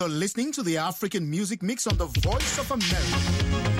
You're listening to the African Music Mix on the Voice of America.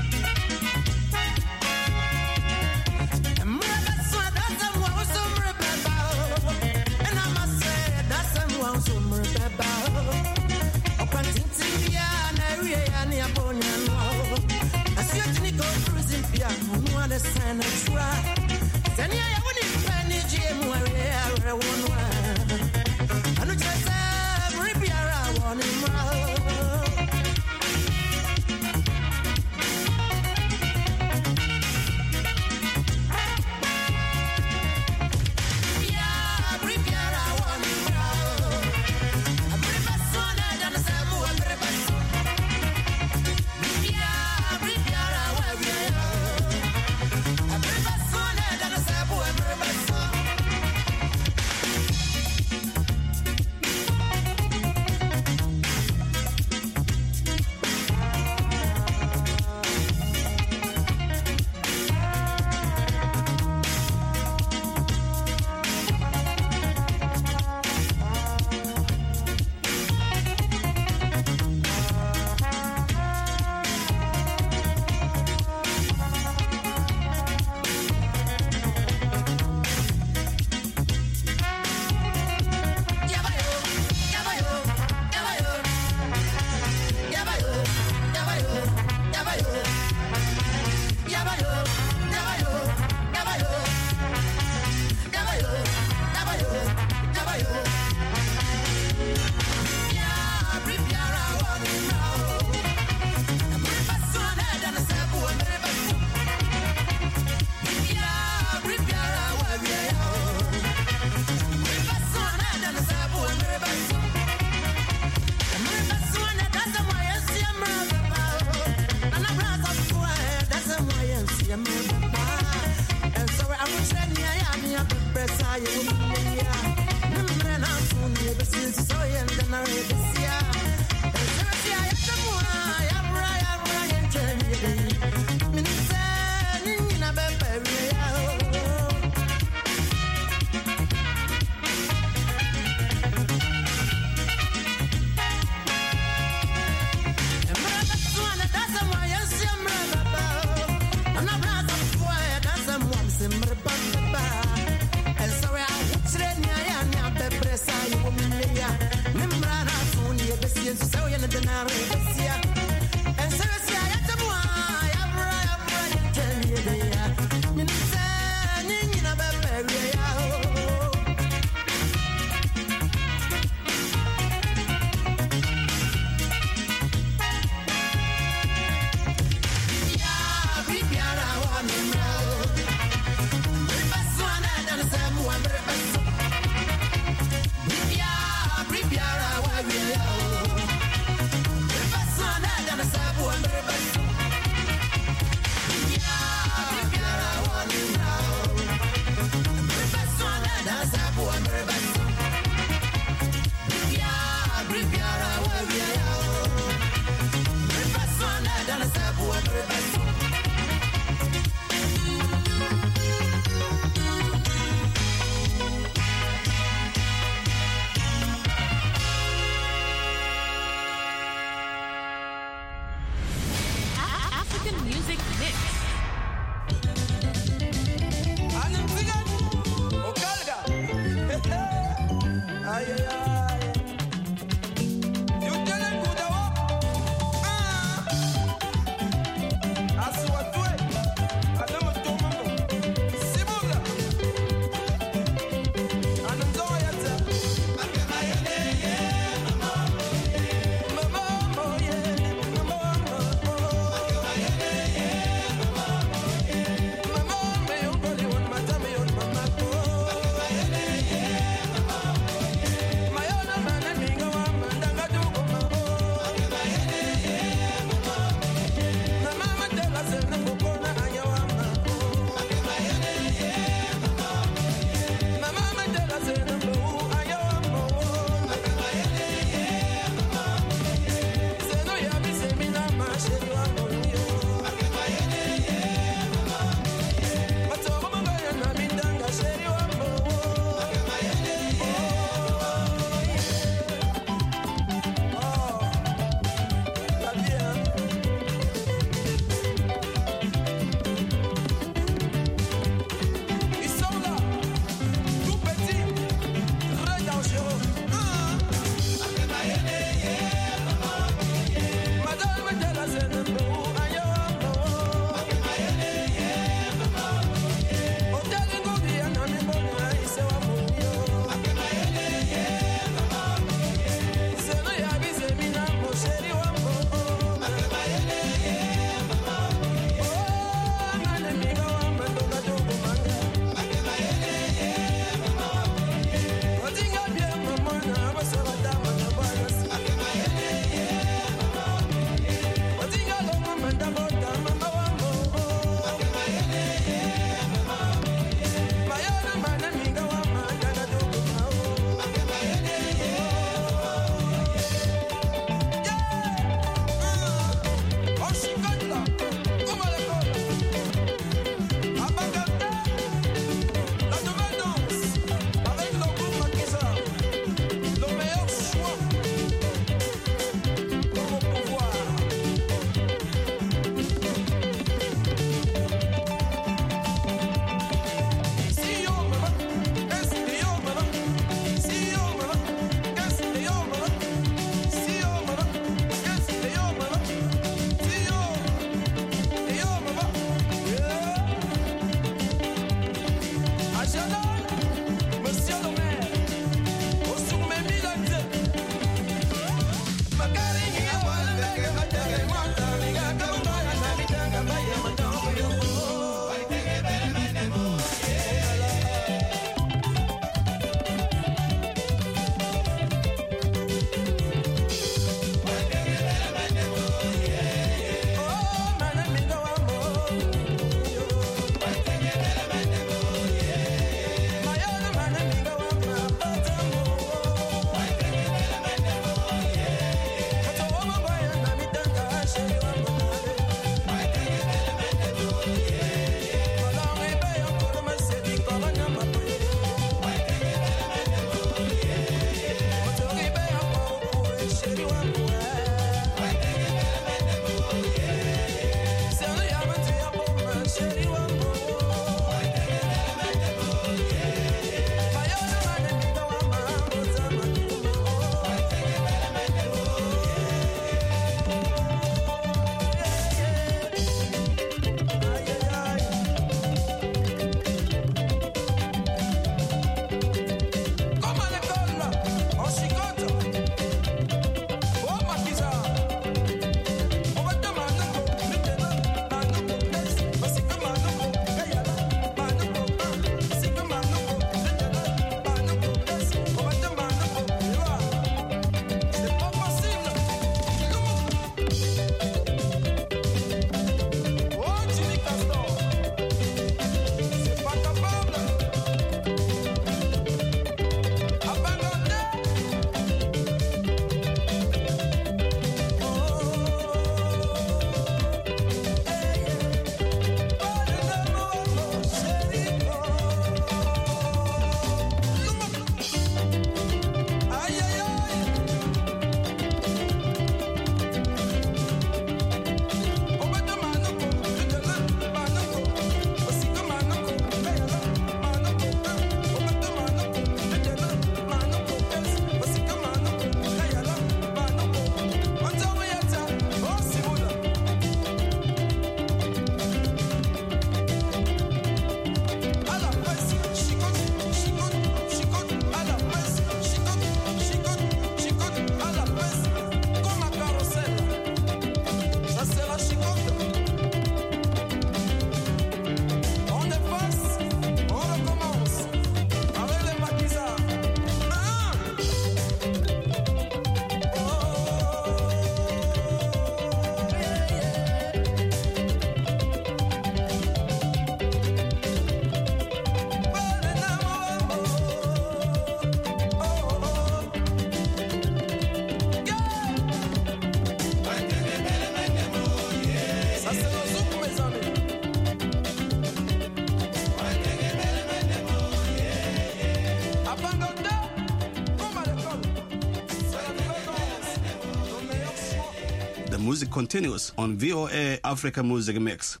the music continues on VOA Africa Music Mix.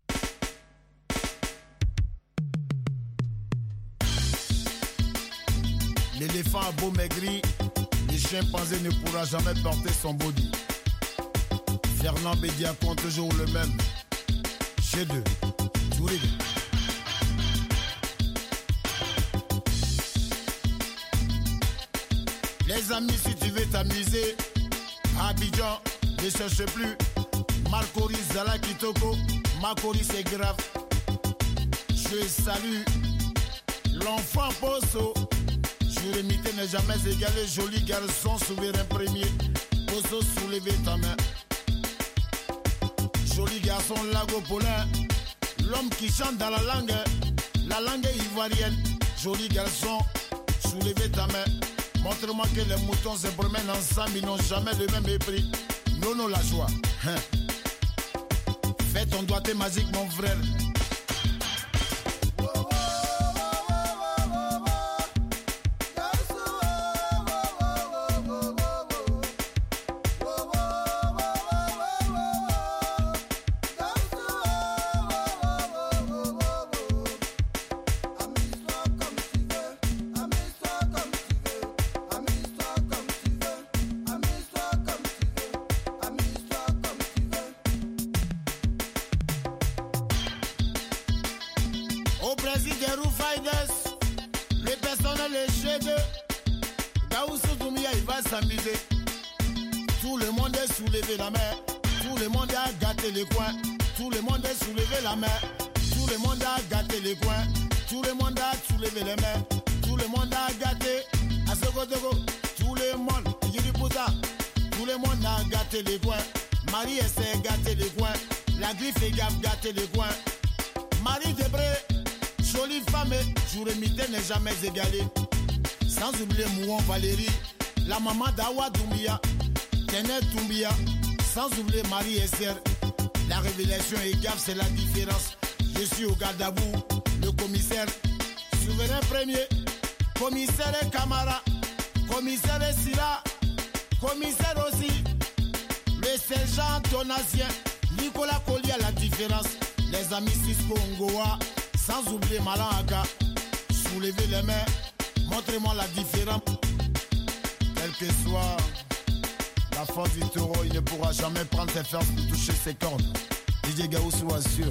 L'éléphant a beau maigri, le chimpanzé ne pourra jamais porter son body. Fernand Bédiacon, toujours le même. Chez deux, Touré. Les amis, si tu veux t'amuser, Abidjan, ne cherche plus. Marcori, Zala, Kitoko, Makori, c'est grave. Je salue l'enfant Poso. Jurémité n'est jamais égalé, joli garçon, souverain premier. Poso, soulevez ta main. Joli garçon, Lago Paulin. L'homme qui chante dans la langue ivoirienne. Joli garçon, soulevez ta main. Montre-moi que les moutons se promènent ensemble, ils n'ont jamais le même mépris. Non, la joie. Fais ton doigté magique, mon frère. Tout le monde est soulevé la main. Tout le monde a gâté les coins. Tout le monde est soulevé la main. Tout le monde a gâté les coins. Tout le monde a soulevé les mains. Tout le monde a gâté. À ce côté, tout le monde. Tout le monde a gâté les coins. Marie essaie de gâter les coins. La griffe est gâter les coins. Marie Debré, jolie femme, Jurémité n'est jamais égalée. Sans oublier Mouon Valérie, la maman d'Awa Doumbia, Tenet Doumbia, sans oublier Marie Esther. La révélation est gaffe, c'est la différence. Je suis au garde à vous, le commissaire, souverain premier, commissaire et Camara, commissaire et Sira, commissaire aussi, le sergent Donatien, Nicolas Collier, la différence. Les amis Cisco Ngoa, sans oublier Malanga, soulevez les mains, montrez-moi la différence. Quelle que soit la force du taureau, il ne pourra jamais prendre ses forces pour toucher ses cordes. DJ Gaoussou assure.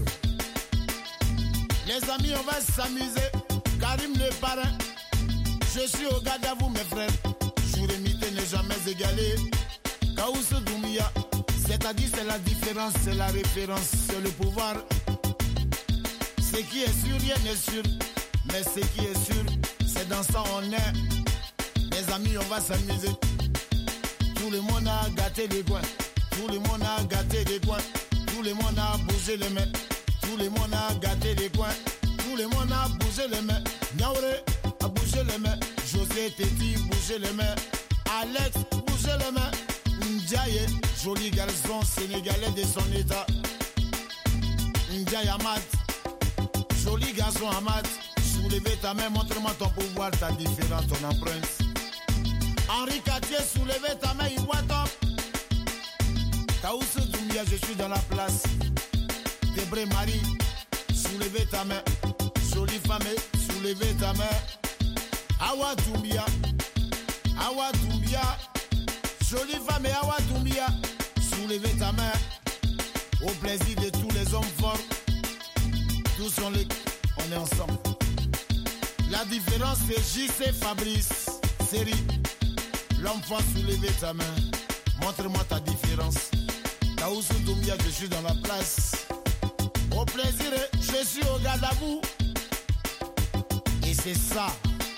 Les amis, on va s'amuser. Karim le parrain. Je suis au garde à vous, mes frères. Jurémité n'est jamais égalé. Gaoussou Doumbia. C'est-à-dire, c'est la différence, c'est la référence, c'est le pouvoir. Ce qui est sûr, rien n'est sûr. Mais ce qui est sûr, c'est dans ça on est. Les amis, on va s'amuser. Tout le monde a gâté les coins. Tout le monde a gâté les coins. Tout le monde a bougé les mains. Tout le monde a gâté les coins. Tout le monde a bougé les mains. Niaouré a bougé les mains. José Teti bougé les mains. Alex bougé les mains. Ndiaye, joli garçon sénégalais de son état. Ndiaye Amad, joli garçon Amad. Soulevez ta main, montre-moi ton pouvoir, ta différence, ton empreinte. Henri Cartier, soulevez ta main, il voit top. Kaoussou Doumbia, je suis dans la place. Débré Marie, soulevez ta main. Jolie femme, soulevez ta main. Awa Doumbia, Awa Doumbia. Jolie femme, Awa Doumbia. Soulevez ta main. Au plaisir de tous les hommes forts. Tous sont les... On est ensemble. La différence c'est JC Fabrice. Série. L'homme fort, soulevez ta main. Montre-moi ta différence. Kaoussou Doumbia, je suis dans la place. Au plaisir, je suis au garde à vous. Et c'est ça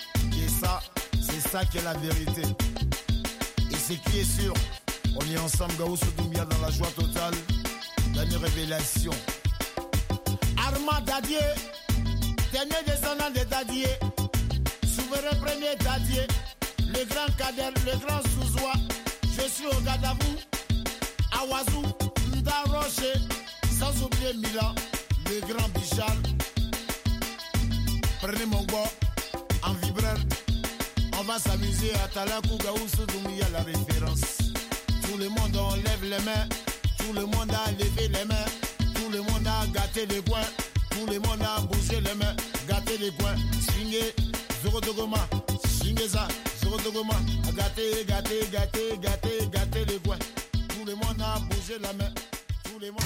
qui est la vérité. Et ce qui est sûr, on est ensemble, Kaoussou Doumbia, dans la joie totale. Dans une révélation. Armand Dadier, dernier descendant de Dadier. Souverain premier Dadier. Le grand Kader, le grand Souzoua. Je suis au garde à vous. Awazou, Nda Rocher. Sans oublier Milan, le grand Bichal. Prenez mon bois en vibreur. On va s'amuser à Talakou, Gaoussou Doumbia, la référence. Tout le monde enlève les mains. Tout le gâter les coins. Tout le monde a bougé les mains, gâter les coins. Swingez, zéro de goma. Swingez ça, zéro de goma. Gâter, gâter, gâter, gâter, gâter les coins. Tout le monde a bougé la main. Tout le monde.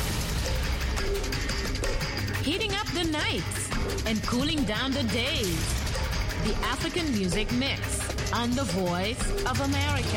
Heating up the nights and cooling down the days. The African Music Mix on The Voice of America.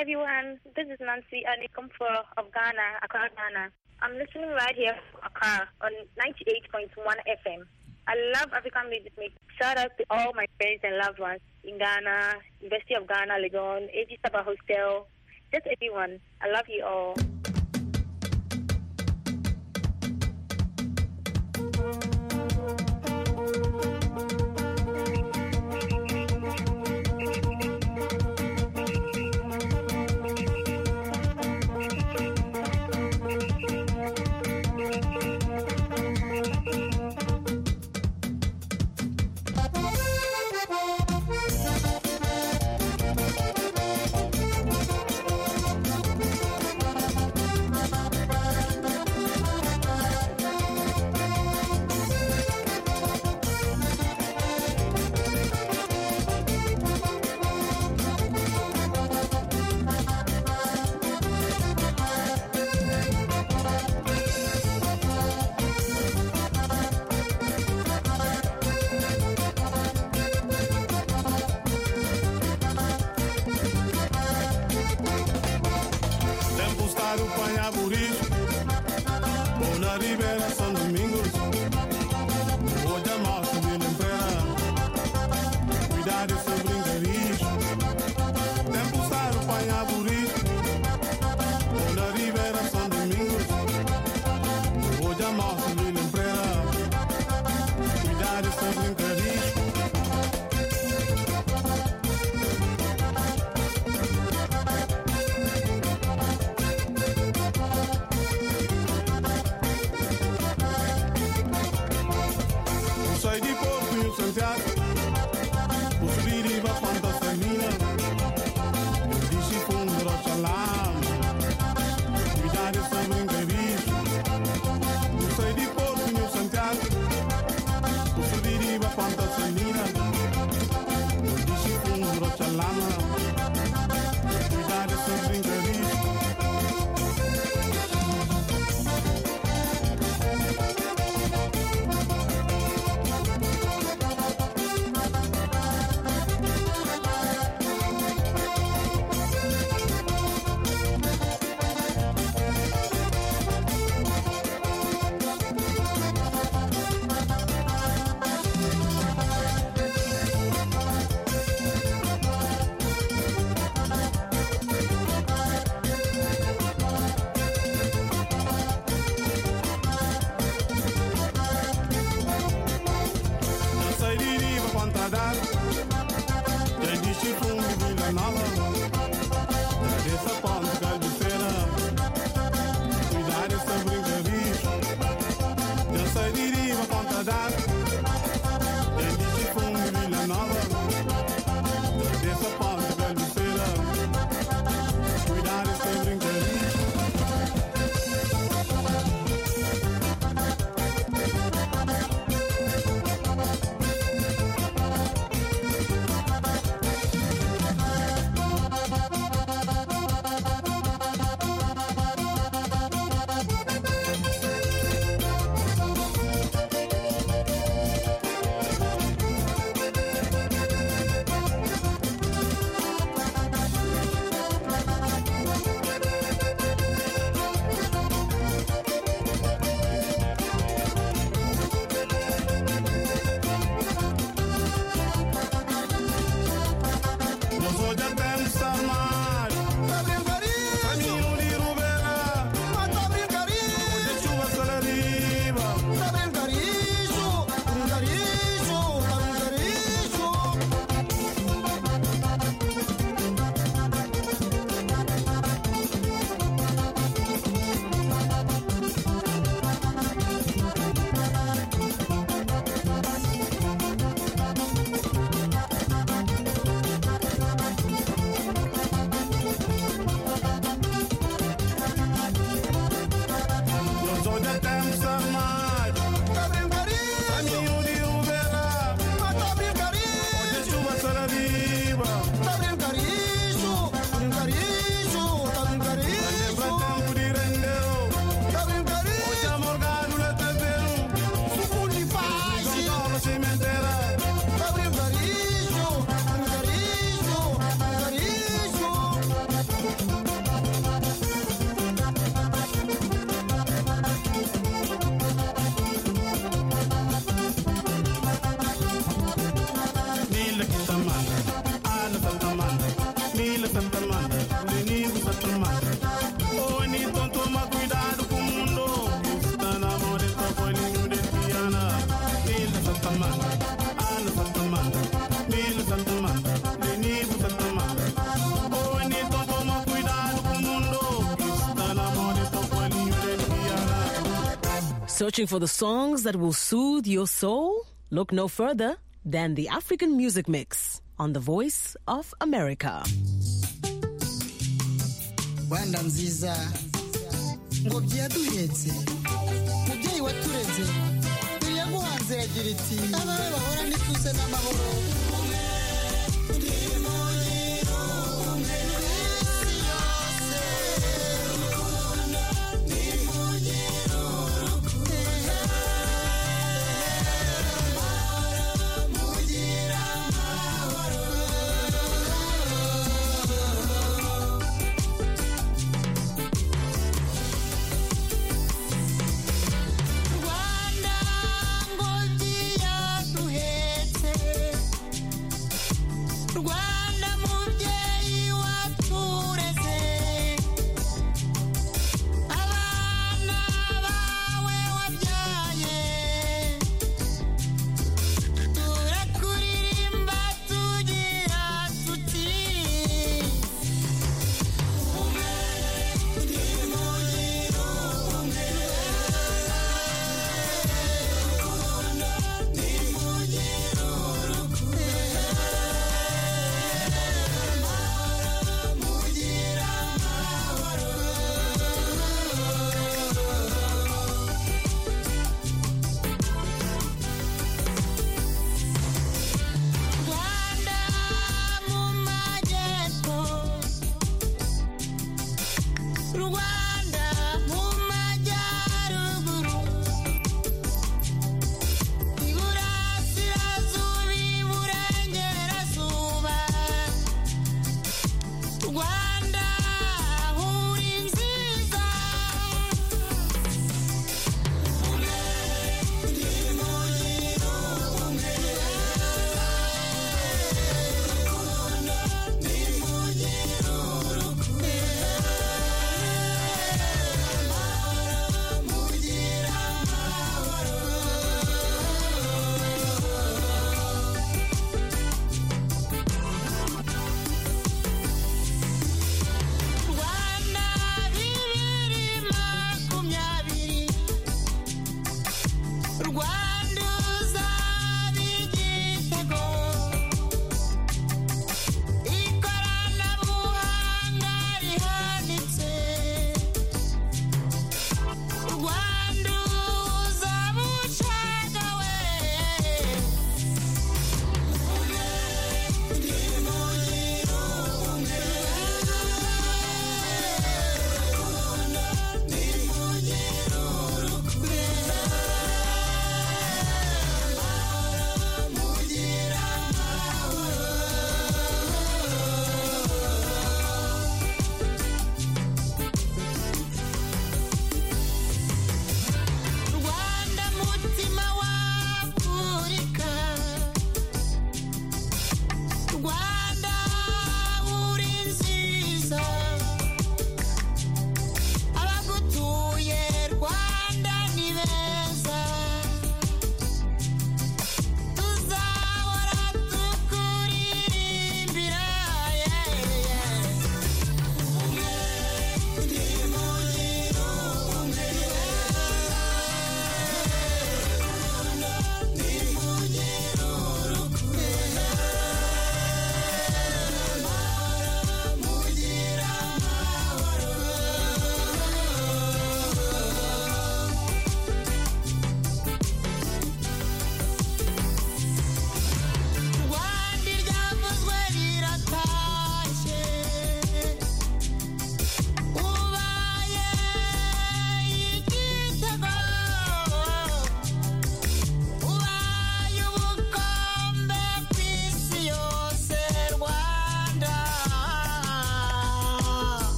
everyone. This is Nancy Anikomfo of Ghana, Accra, Ghana. I'm listening right here from Accra on 98.1 FM. I love African music. Shout out to all my friends and loved ones in Ghana, University of Ghana, Legon, AG Saba Hostel, just everyone. I love you all. Searching for the songs that will soothe your soul? Look no further than the African Music Mix on the Voice of America. Wanda nziza ngo byaduhetse mubyeyi watureze yaguhanze yagira iti abawe bahora nituze n'amahoro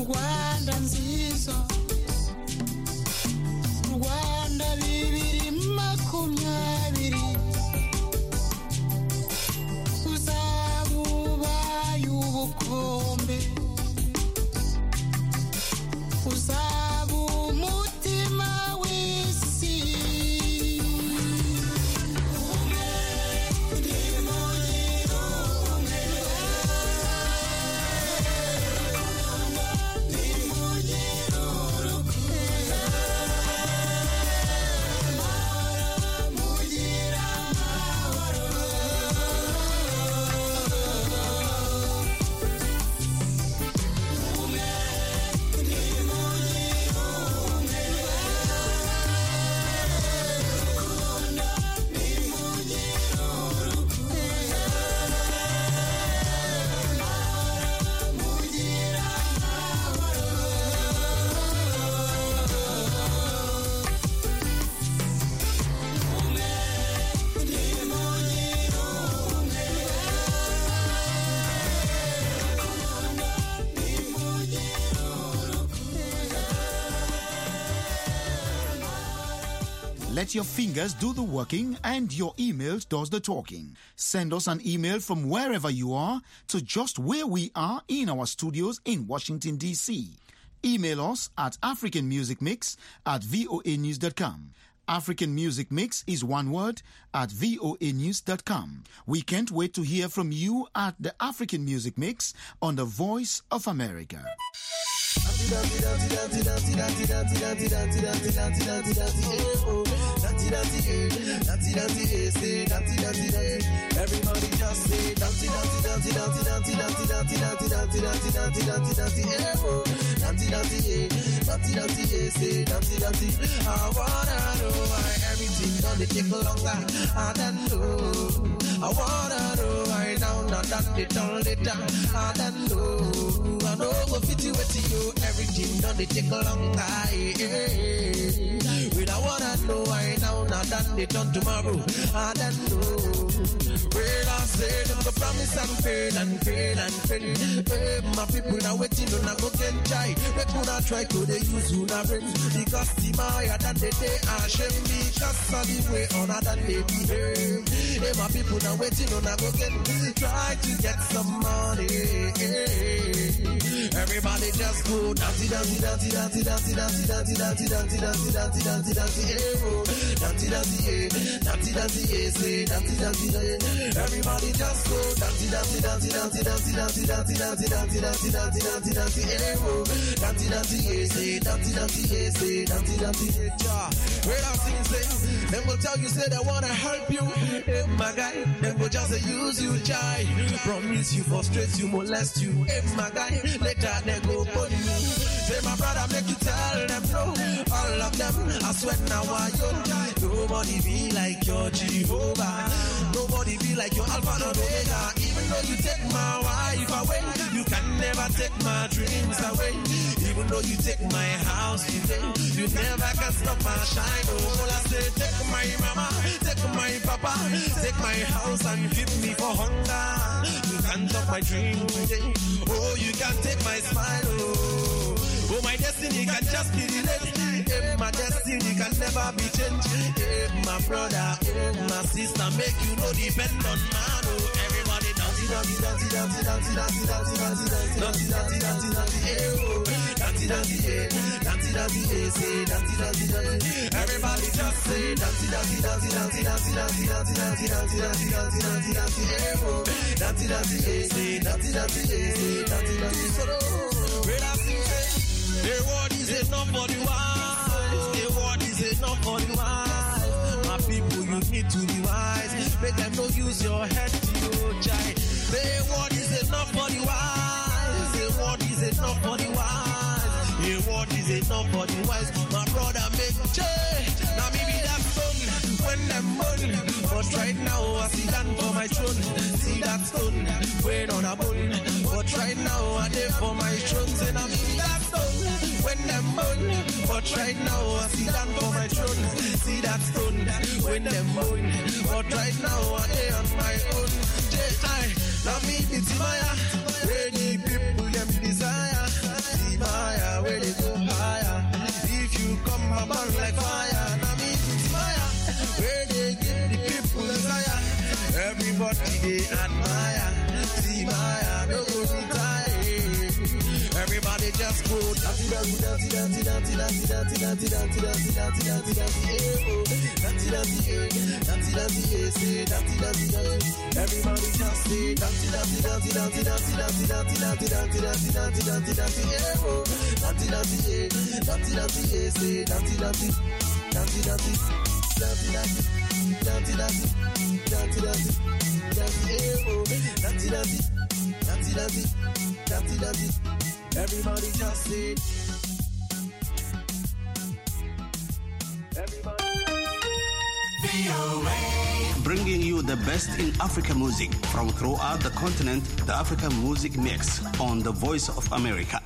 Rwanda nziza Rwanda 2020 uzabubaye ubukombe uzaba umutima w'isi Let your fingers do the working and your emails does the talking. Send us an email from wherever you are to just where we are in our studios in Washington, D.C. Email us at africanmusicmix@voanews.com. African Music Mix is one word at voanews.com. We can't wait to hear from you at the African Music Mix on the Voice of America. Everybody just say I wanna know why everything gonna take longer. I don't know. I wanna know why now that they don't let down. I don't know. I know go fit you with you. Everything gonna take longer. Wait, I wanna know why now that they done tomorrow. I don't know. Well, I say them go promise and fail and fail and fail. My people now waiting on a go get try. They could not try to they use who not friends. Because the Maya that they ashamed because of the way on that they behave. My people now waiting on a go get try to get some money. Everybody just go dancey, dancey, dancey, dancey, dancey, dancey, dancey, dancey, dancey, dancey, dancey, dancey, dancey, dancey, dancey, dancey, say dancey, dancey, everybody just go dancey, dancey, dancey, dancey, dancey, dancey, dancey, dancey, dancey, dancey, dancey, dancey, dancey, dancey, dancey, say dancey, dancey, say dancey, dancey, Where I sing, say them will tell you say they wanna help you, my guy. Them will just use you, jai. Promise you, frustrate you, molest you, my guy. Later they go for you. Say my brother, make you tell them no. All of them, I swear now I yo. Nobody be like your Jehovah. Nobody be like your Alpha and Omega. Even though you take my wife away, you can never take my dreams away. Even though you take my house today, you never can stop my shine. Oh, I say take my mama, take my papa, take my house and keep me for hunger. You can't stop my dream today. Oh, you can take my smile. Oh, my destiny can just be delayed. My destiny can never be changed. My brother, my sister, make you no depend on man. Oh, everybody dancey, dancey, dancey, dancey, dancey, dancey, dancey, dancey, dancey, dancey, dancey, dancey, dancey, dancey, dancey, dancey, say dancey, dancey, dancey. Everybody just say dancey, dancey, dancey, dancey, dancey, dancey, dancey, dancey, dancey, dancey, dancey, dancey, dancey, dancey, dancey, say dancey, dancey, say dancey, dancey. Where I sing, the word is enough for the wise. The word is enough for the wise. My people, you need to be wise. Make them not use your head to your child. The word is enough for the wise. The word is enough for the wise. The word is enough for the wise. My brother make change. Now maybe that's done when them burn. But right now I see that for my throne. See that stone weighing on a bone. But right now I live for my throne. Say now maybe that's done when them burn. But right now I see that for my throne. See that stone when them burn. But right now I live on my own. J.I. Now me it's Maya. Ready people them desire. See my they admire, see Maya, no go retire. Everybody just go dirty, dirty, dirty, dirty, dirty, dirty, dirty, dirty, dirty, dirty, dirty, dirty, dirty, dirty, dirty, dirty, dirty, say dirty, dirty, dirty. Everybody just say dirty, dirty, dirty, dirty, dirty, dirty, dirty, dirty, dirty, dirty, dirty, dirty, dirty, dirty, dirty, dirty, dirty, say dirty, dirty, dirty, dirty, dirty, dirty, dirty, dirty, dirty, dirty, dirty, dirty, dirty. Everybody just say. Everybody. Bringing you the best in African music from throughout the continent, the African Music Mix on the Voice of America.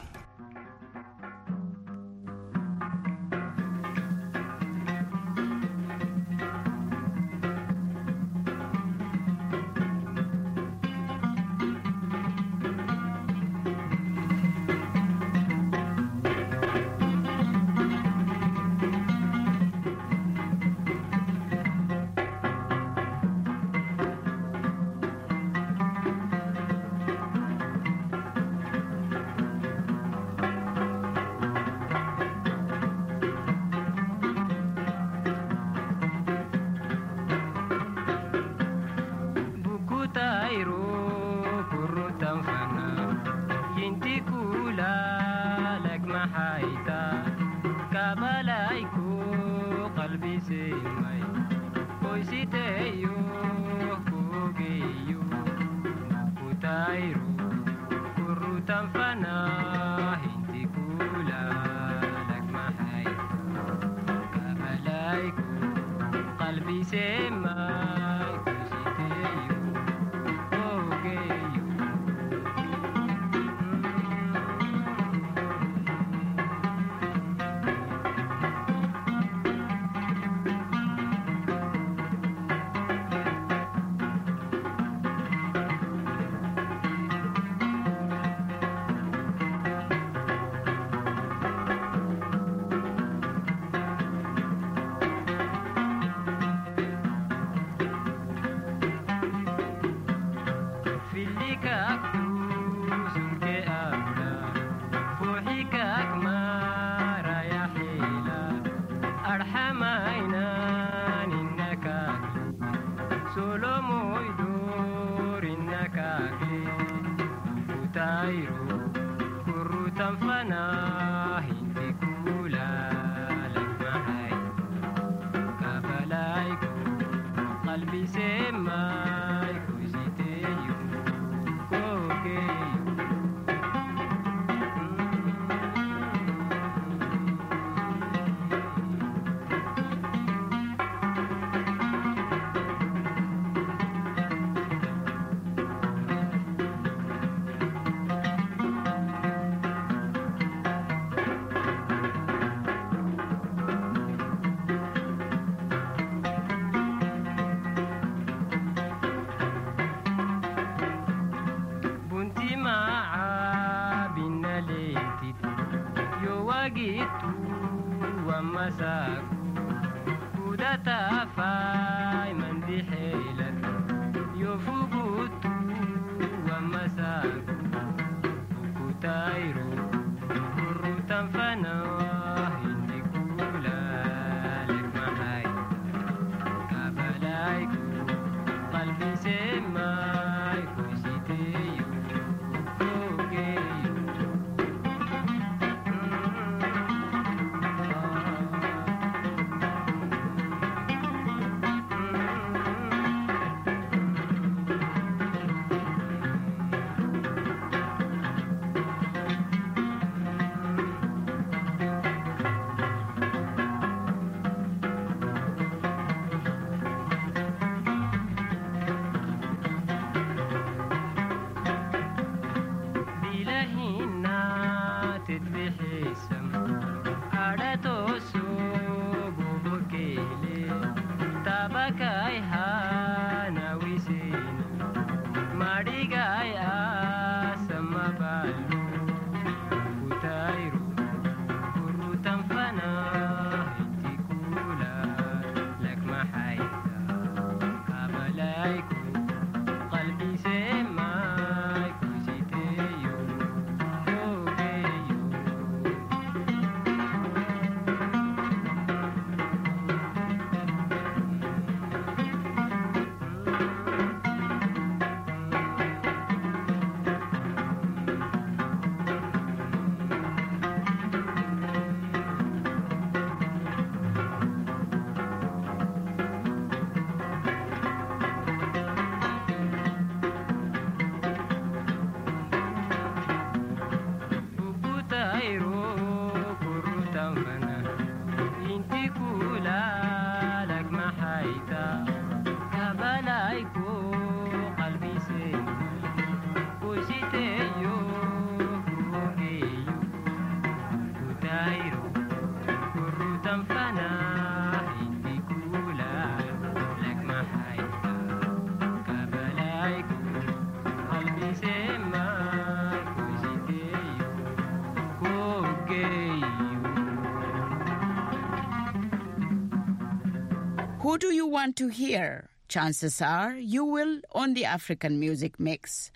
Who do you want to hear? Chances are you will on the African Music Mix.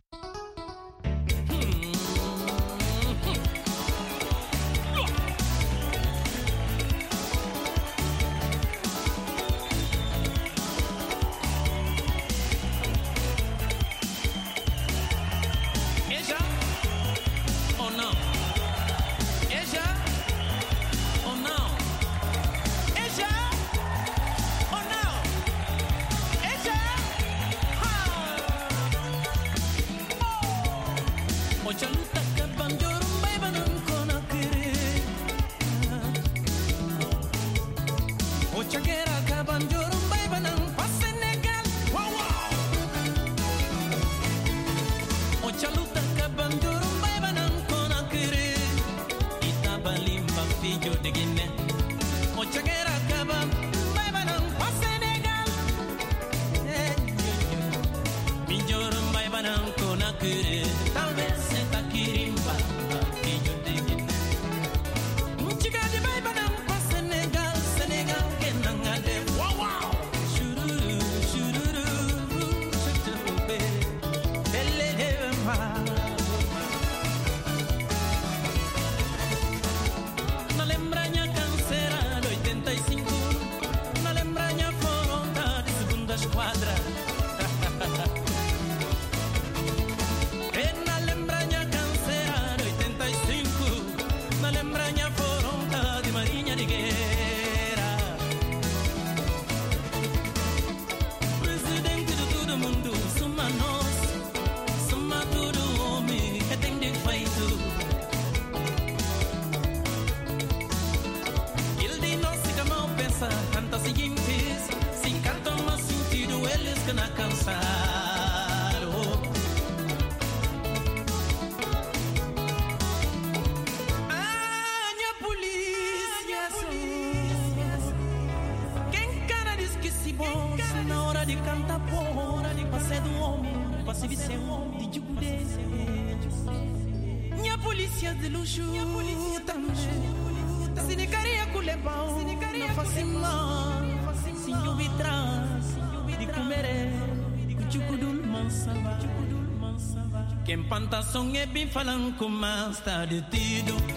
Quem panta som é bem falando com mais tarde tido.